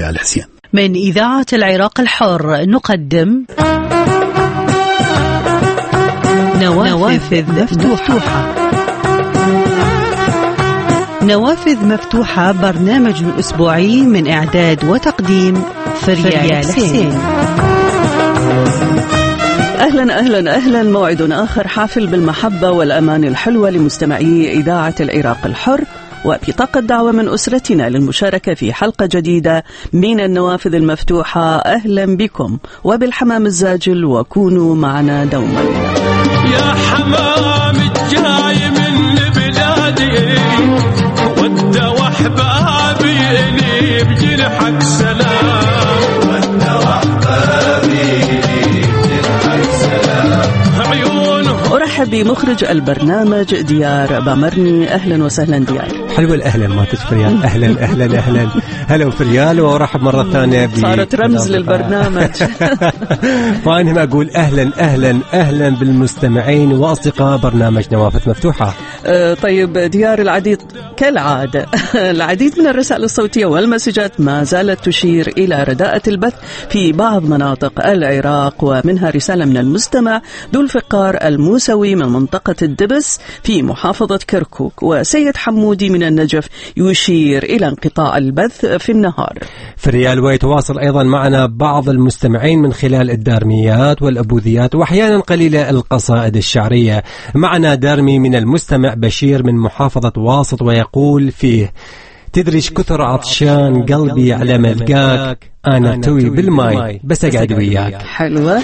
فريال حسين. من إذاعة العراق الحر نقدم نوافذ مفتوحة. نوافذ مفتوحة برنامج أسبوعي من إعداد وتقديم فريال حسين. أهلا موعد آخر حافل بالمحبة والأمان الحلوة لمستمعي إذاعة العراق الحر، وبطاقة دعوة من أسرتنا للمشاركة في حلقة جديدة من النوافذ المفتوحة. أهلا بكم وبالحمام الزاجل، وكونوا معنا دوما. يا حمام الجاي من بلادي ود وحبابي إني بجنحك سلام، ود وحبابي إني بجنحك سلام. عيونه. أرحب بمخرج البرنامج ديار بامرني. أهلا وسهلا ديار. حلوة الأهلا ما تشفريال. أهلا هلا فريال، وأرحب مرة ثانية صارت رمز للبرنامج. وأنا ما أقول أهلا بالمستمعين وأصدقاء برنامج نوافذ مفتوحة. طيب ديار، العديد كالعادة العديد من الرسائل الصوتية والمسجات ما زالت تشير إلى رداءة البث في بعض مناطق العراق، ومنها رسالة من المستمع ذو الفقار الموسوي من منطقة الدبس في محافظة كركوك، وسيد حمودي من النجف يشير إلى انقطاع البث في النهار. فريال، ويتواصل أيضا معنا بعض المستمعين من خلال الدارميات والأبوذيات وأحيانا قليلة القصائد الشعرية. معنا دارمي من المستمع بشير من محافظة واسط، ويقول فيه: تدري كثر عطشان قلبي على ملقاك، أنا توي بالماي بس أقعد وياك. حلوة.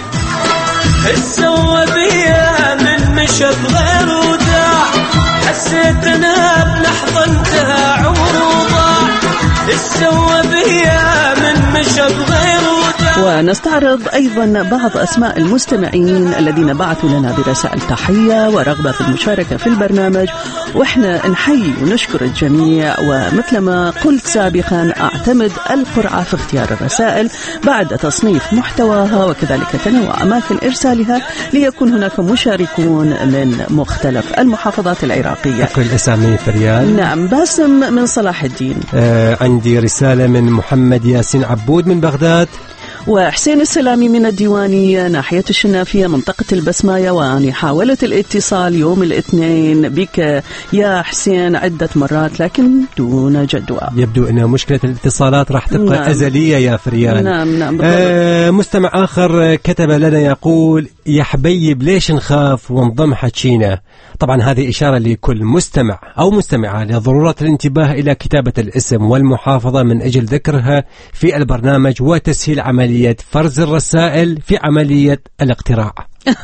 السوى بيا من مشط غير وداع، حسيت أنا بلحظة انتهى عمر وضاع. السوى بيا من مشط غير وداع. ونستعرض أيضا بعض أسماء المستمعين الذين بعثوا لنا برسائل تحية ورغبة في المشاركة في البرنامج، وإحنا نحيي ونشكر الجميع. ومثل ما قلت سابقا، أعتمد القرعة في اختيار الرسائل بعد تصنيف محتواها وكذلك تنوع أماكن إرسالها، ليكون هناك مشاركون من مختلف المحافظات العراقية. أقول الأسامي فريال. نعم، باسم من صلاح الدين. عندي رسالة من محمد ياسين عبود من بغداد، وحسين السلامي من الديوانية ناحية الشنافية منطقة البسماية. وأنا حاولت الاتصال يوم الاثنين بك يا حسين عدة مرات لكن دون جدوى. يبدو أن مشكلة الاتصالات راح تبقى نعم. أزلية يا فريال. نعم مستمع آخر كتب لنا يقول: يا حبيب ليش نخاف ونضم حكينا. طبعا هذه إشارة لكل مستمع أو مستمعة لضرورة الانتباه إلى كتابة الاسم والمحافظة من أجل ذكرها في البرنامج، وتسهيل عملية فرز الرسائل في عملية الاقتراع.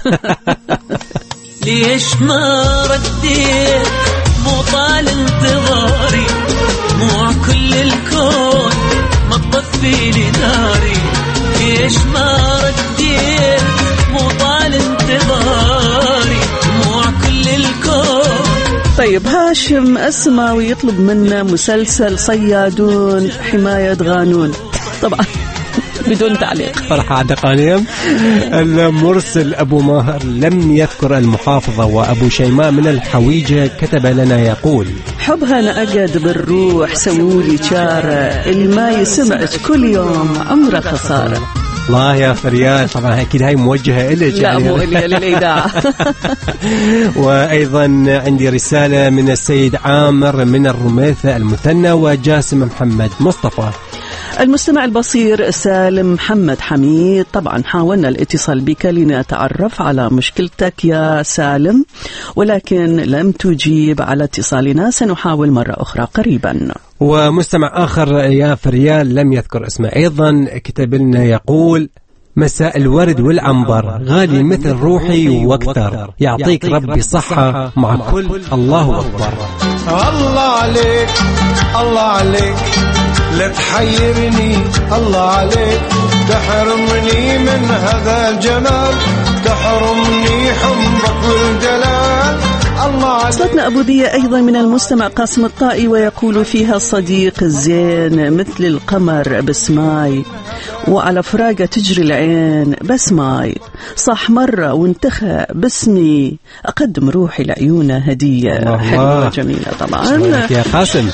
ليش ما رديت؟ مو طال انتظاري، مو كل الكون ما تطفي لي ناري. ليش ما رديت؟ مو طال انتظاري، مو كل الكون. طيب هاشم السماوي يطلب منا مسلسل صيادون حماية غانون، طبعا بدون تعليق. فرحة عدقانيم. المرسل أبو ماهر لم يذكر المحافظة. وأبو شيماء من الحويجة كتب لنا يقول: حبها نأقد بالروح، سوولي شارة الماي سمعت كل يوم عمره خسارة. الله يا فريال، طبعا أكيد هاي موجهة إليك. لا يعني مو إلي، للإذاعة. وأيضا عندي رسالة من السيد عامر من الرميثة المثنى، وجاسم محمد مصطفى. المستمع البصير سالم محمد حميد، طبعا حاولنا الاتصال بك لنتعرف على مشكلتك يا سالم، ولكن لم تجيب على اتصالنا، سنحاول مرة أخرى قريبا. ومستمع آخر يا فريال لم يذكر اسمه أيضا كتب لنا يقول: مساء الورد والعنبر غالي مثل روحي واكثر، يعطيك ربي صحة مع كل الله أكبر. الله عليك الله عليك لا تحيرني، الله عليك تحرمني من هذا الجمال، تحرمني حبك والجلال. الله عليك. وصلتنا أبودية أيضا من المستمع قاسم الطائي ويقول فيها الصديق الزين مثل القمر بسماي وعلى فراقة تجري العين بس ماي صح مرة وانتخى باسمي أقدم روحي لعيونه هدية حلوة جميلة طبعا يا قاسم.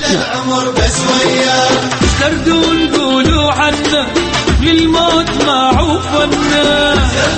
سردون قولوا عنا للموت معوفنا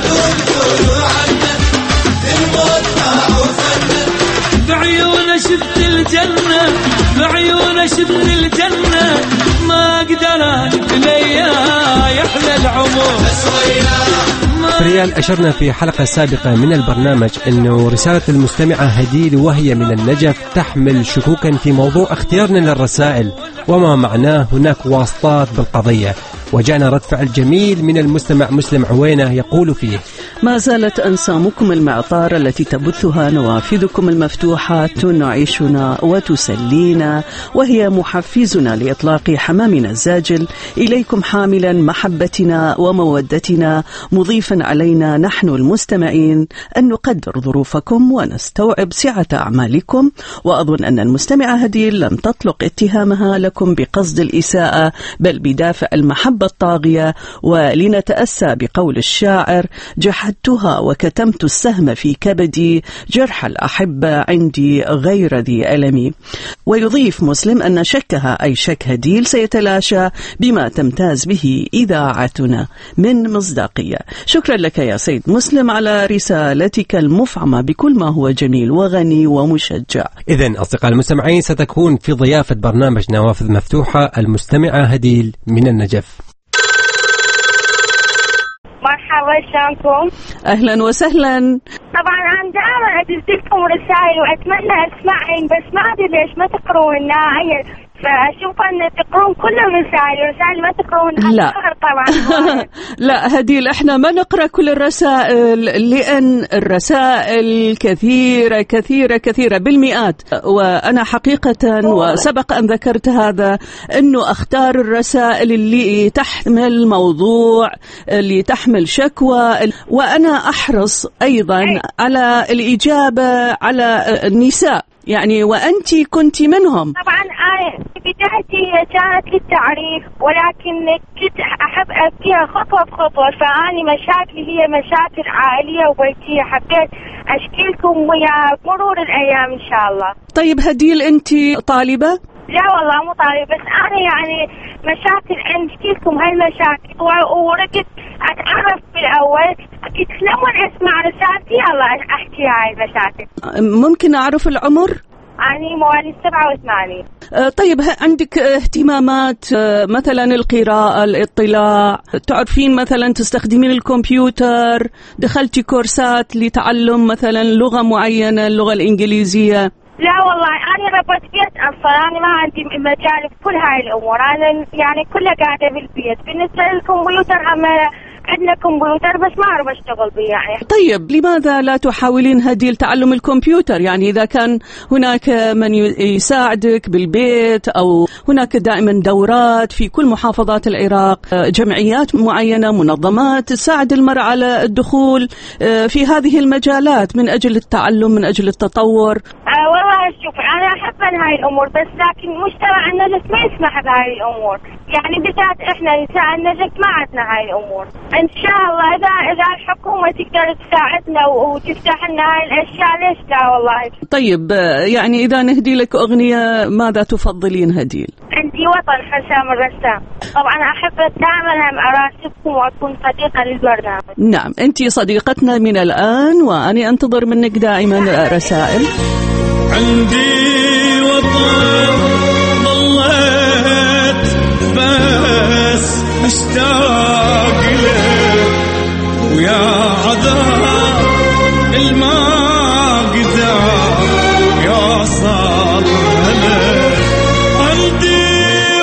بعيونه شفت الجنة بعيونه شفت الجنة ما أقدر أنقليا يحلى العمر. ريال أشرنا في حلقة سابقة من البرنامج أنه رسالة المستمعة هديل وهي من النجف تحمل شكوكا في موضوع اختيارنا للرسائل وما معناه هناك واسطات بالقضية. وجاءنا رد فعل جميل من المستمع مسلم عوينة يقول فيه: ما زالت أنسامكم المعطارة التي تبثها نوافذكم المفتوحة تنعشنا وتسلينا وهي محفزنا لإطلاق حمامنا الزاجل إليكم حاملا محبتنا ومودتنا مضيفا علينا نحن المستمعين أن نقدر ظروفكم ونستوعب سعة أعمالكم. وأظن أن المستمعة هديل لم تطلق اتهامها لكم بقصد الإساءة بل بدافع المحبة الطاغية. ولنتأسى بقول الشاعر: جحدتها وكتمت السهم في كبدي جرح الأحبة عندي غير ذي ألمي. ويضيف مسلم أن شكها أي شك هديل سيتلاشى بما تمتاز به إذاعتنا من مصداقية. شكرا لك يا سيد مسلم على رسالتك المفعمة بكل ما هو جميل وغني ومشجع. إذن أصدقاء المستمعين ستكون في ضيافة برنامج نوافذ مفتوحة المستمعة هديل من النجف. مرحبا شلونكم؟ أهلا وسهلا. طبعا أنا دائما أدز لكم رسائل وأتمنى أسمعهم بس ما أدري ليش ما تقرونها فأشوف أن تقرون كل الرسائل ما تقرون. لا طبعا لا هديل احنا ما نقرأ كل الرسائل لأن الرسائل كثيرة كثيرة كثيرة بالمئات. وأنا حقيقة وسبق أن ذكرت هذا أنه أختار الرسائل اللي تحمل موضوع اللي تحمل شكوى وأنا أحرص أيضا على الإجابة على النساء يعني وأنتي كنت منهم. طبعا بدايتي كانت للتعريف ولكن كنت أحب أبكيها خطوة بخطوة فأني مشاكلي هي مشاكل عائلية وبيتية حبيت أشكيلكم ويا مرور الأيام إن شاء الله. طيب هديل أنتي طالبة؟ لا والله مو طالبة بس أنا يعني مشاكل أشكي لكم هالمشاكل ورقت أتعرف بالأول كنت لما أسمع رسالتي يلا أحكي هاي المشاكل. ممكن أعرف العمر؟ أنا مواليد 87. طيب عندك اهتمامات مثلا القراءة الاطلاع تعرفين مثلا تستخدمين الكمبيوتر دخلتي كورسات لتعلم مثلا لغة معينة اللغة الإنجليزية؟ لا والله أنا ربت بيت أصلا أنا ما عندي مجال في كل هاي الأمور أنا يعني كلها قاعدة بالبيت. بالنسبة للكمبيوتر عندنا كمبيوتر بس ما أعرف أشتغل به يعني. طيب لماذا لا تحاولين هديل تعلم الكمبيوتر يعني إذا كان هناك من يساعدك بالبيت أو هناك دائما دورات في كل محافظات العراق جمعيات معينة منظمات تساعد المرأة على الدخول في هذه المجالات من أجل التعلم من أجل التطور. والله شوف أنا أحب هاي الأمور بس لكن مجتمع النجف ما يسمح بهاي الأمور يعني بالذات إحنا نساء النجف ما عندنا هاي الأمور. إن شاء الله إذا الحكومة تقدر تساعدنا وتفتح لنا هاي الأشياء ليش لا والله. طيب يعني إذا نهدي لك أغنية ماذا تفضلين هديل؟ عندي وطن حسام الرسام. طبعا أحب دائما أراسلكم وأكون صديقة للبرنامج. نعم أنت صديقتنا من الآن وأنا أنتظر منك دائما رسائل. عندي وطن ضليت بس مشتاق له ويا عذاب الماقدة يا صال هلا. عندي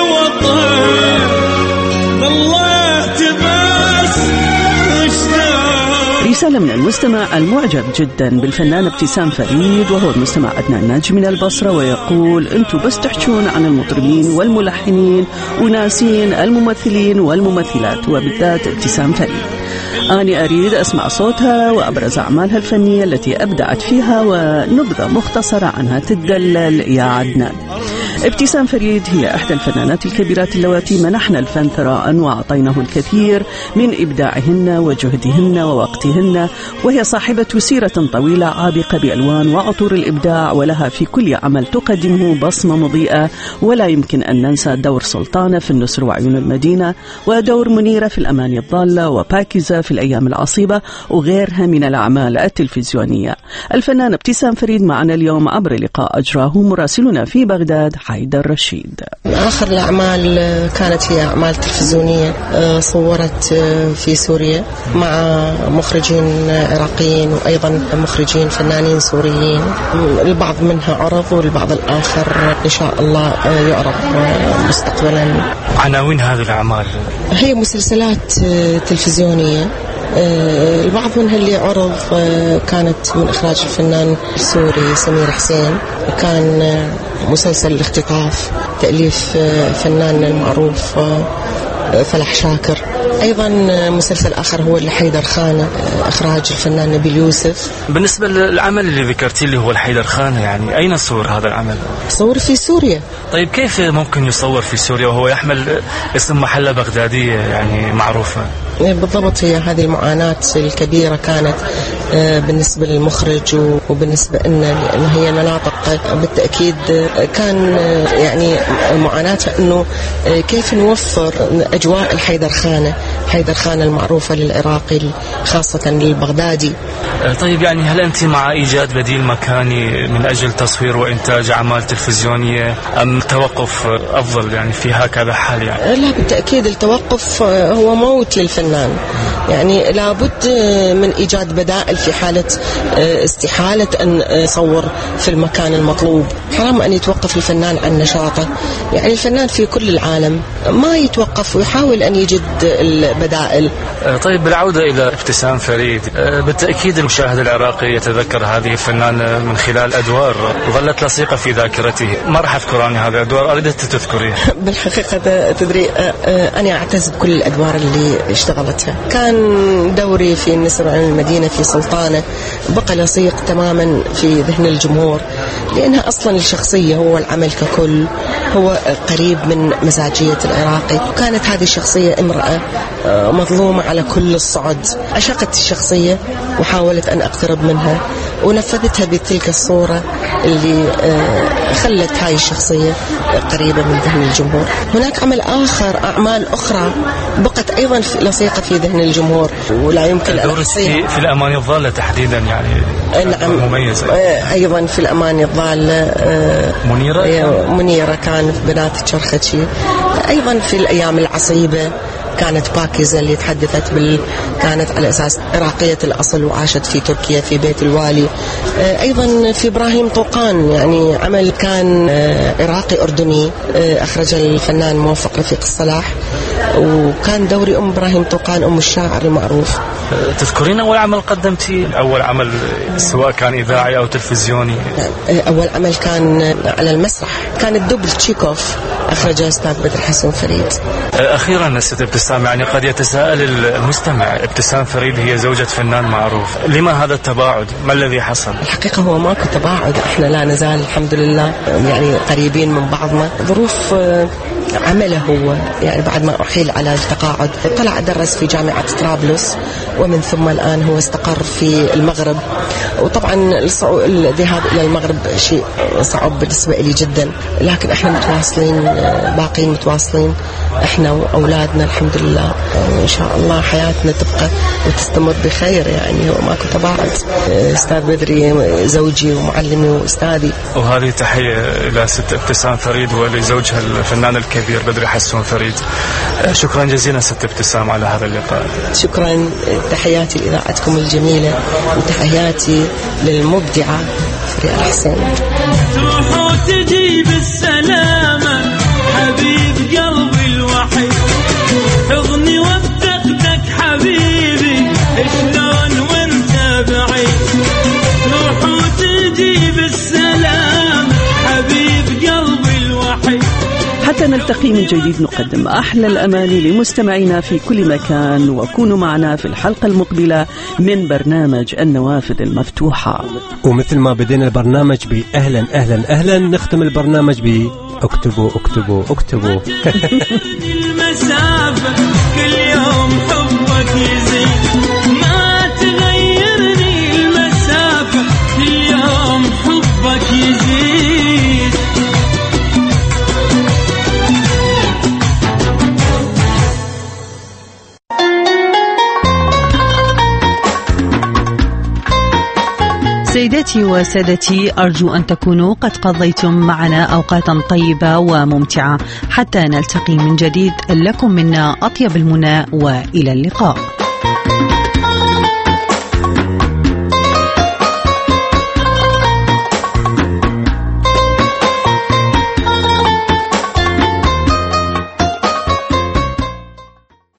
وطن ضليت بس مشتاق رسالة من المستمع المعجب جدا بالفنانة ابتسام فريد، وهو المستمع عدنان ناجي من البصرة، ويقول: أنتوا بس تحجون عن المطربين والملحنين وناسين الممثلين والممثلات، وبالذات ابتسام فريد. أنا أريد أسمع صوتها وأبرز أعمالها الفنية التي أبدعت فيها، ونبذة مختصرة عنها تدلل يا عدنان. ابتسام فريد هي إحدى الفنانات الكبيرات اللواتي منحنا الفن ثراء وأعطيناه الكثير من إبداعهن وجهدهن ووقتهن، وهي صاحبة سيرة طويلة عابقة بألوان وعطور الإبداع، ولها في كل عمل تقدمه بصمة مضيئة. ولا يمكن أن ننسى دور سلطانة في النسر وعيون المدينة، ودور منيرة في الأماني الضالة، وباكزة في الأيام العصيبة، وغيرها من الأعمال التلفزيونية. الفنانة ابتسام فريد معنا اليوم عبر لقاء أجراه مراسلنا في بغداد حيدر رشيد. آخر الأعمال كانت هي أعمال تلفزيونية صورت في سوريا مع مخرجين عراقيين وأيضا مخرجين فنانين سوريين. البعض منها عرض والبعض الآخر إن شاء الله يعرض مستقبلا. عناوين هذه الأعمال هي مسلسلات تلفزيونية، البعض منها اللي عرض كانت من إخراج الفنان السوري سمير حسين، كان مسلسل الاختطاف تأليف فنان المعروف فلح شاكر. أيضا مسلسل آخر هو الحيدر خانة إخراج الفنان نبيل يوسف. بالنسبة للعمل اللي ذكرتي اللي هو الحيدر خانة، يعني أين صور هذا العمل؟ صور في سوريا. طيب كيف ممكن يصور في سوريا وهو يحمل اسم محلة بغدادية يعني معروفة؟ بالضبط، هي هذه المعاناة الكبيرة كانت بالنسبة للمخرج وبالنسبة لأن هي مناطق بالتأكيد كان يعني معاناتها أنه كيف نوفر أجواء الحيدر خانة المعروفة للعراقي خاصة للبغدادي. طيب يعني هل أنت مع إيجاد بديل مكاني من أجل تصوير وإنتاج أعمال تلفزيونية أم توقف أفضل يعني في هكذا حال؟ يعني لا بالتأكيد التوقف هو موت للفنان، يعني لابد من إيجاد بدائل في حالة استحالة أن يصور في المكان المطلوب. حرام أن يتوقف الفنان عن نشاطه، يعني الفنان في كل العالم ما يتوقف ويحاول أن يجد البدائل. طيب بالعودة إلى ابتسام فريد، بالتأكيد المشاهد العراقي يتذكر هذه الفنانة من خلال أدوار ظلت لصيقة في ذاكرته. ما راح أذكراني هذه الأدوار، أريد تذكريها. بالحقيقة تدري أنا أعتز بكل الأدوار اللي اشتغلتها. كان دوري في النسر عن المدينة في سلطانة بقى لصيق تماما في ذهن الجمهور، لأنها أصلا الشخصية هو العمل ككل هو قريب من مزاجية العراقي. وكانت هذه الشخصية امرأة مظلومة على كل الصعد. عشقت الشخصية وحاولت أن أقترب منها ونفذتها بتلك الصورة اللي خلت هاي الشخصية قريبة من ذهن الجمهور. هناك أعمال أخرى بقت أيضا لصيقة في ذهن الجمهور ولا يمكن أن أحصيها. في الأماني الضالة تحديدا يعني نعم مميزة. أيضا في الأماني الضالة منيرة كان في بنات الشرخشي. أيضا في الأيام العصيبة كانت باكزة اللي تحدثت كانت على أساس عراقية الأصل وعاشت في تركيا في بيت الوالي. أيضا في إبراهيم طوقان، يعني عمل كان عراقي أردني أخرج الفنان موفق رفيق الصلاح، وكان دوري إبراهيم طوقان الشاعر المعروف. تذكرين أول عمل قدمتي؟ أول عمل سواء كان إذاعي أو تلفزيوني؟ أول عمل كان على المسرح، كان الدبل تشيكوف أخرجه أستاذ بدر حسن فريد. أخيرا ست ابتسام، يعني قد يتساءل المستمع، ابتسام فريد هي زوجة فنان معروف، لما هذا التباعد؟ ما الذي حصل؟ الحقيقة هو ماكو تباعد، احنا لا نزال الحمد لله يعني قريبين من بعضنا. ظروف عمله هو يعني بعد ما أحيل على التقاعد طلع درس في جامعة طرابلس، ومن ثم الآن هو استقر في المغرب. وطبعا الذهاب إلى المغرب شيء صعب بالنسبة لي جدا، لكن احنا متواصلين، باقين متواصلين احنا وأولادنا الحمد لله. إن شاء الله حياتنا تبقى وتستمر بخير، يعني هو ماكو تباعد. أستاذ بدري زوجي ومعلمي وأستاذي. وهذه تحية إلى ست ابتسام فريد ولزوجها الفنان الكبير بدر حسن فريد. شكرا جزيلا ست ابتسام على هذا اللقاء. شكرا، تحياتي لإذاعتكم الجميلة وتحياتي للمبدعة فريال حسين. تروح وتجي بالسلامة حبيب قلبي الوحيد، حضني وافتقدك حبيبي شلون حتى نلتقي من جديد نقدم أحلى الأماني لمستمعينا في كل مكان، وكونوا معنا في الحلقة المقبلة من برنامج النوافذ المفتوحة. ومثل ما بدينا البرنامج بأهلا أهلا أهلا، نختم البرنامج بأكتبوا أكتبوا أكتبوا. المسافة كل يوم حبك يزيد، ما تغيرني المسافة كل يوم حبك يزيد. سيداتي وسادتي، أرجو أن تكونوا قد قضيتم معنا أوقاتا طيبة وممتعة. حتى نلتقي من جديد، لكم منا أطيب المنى وإلى اللقاء.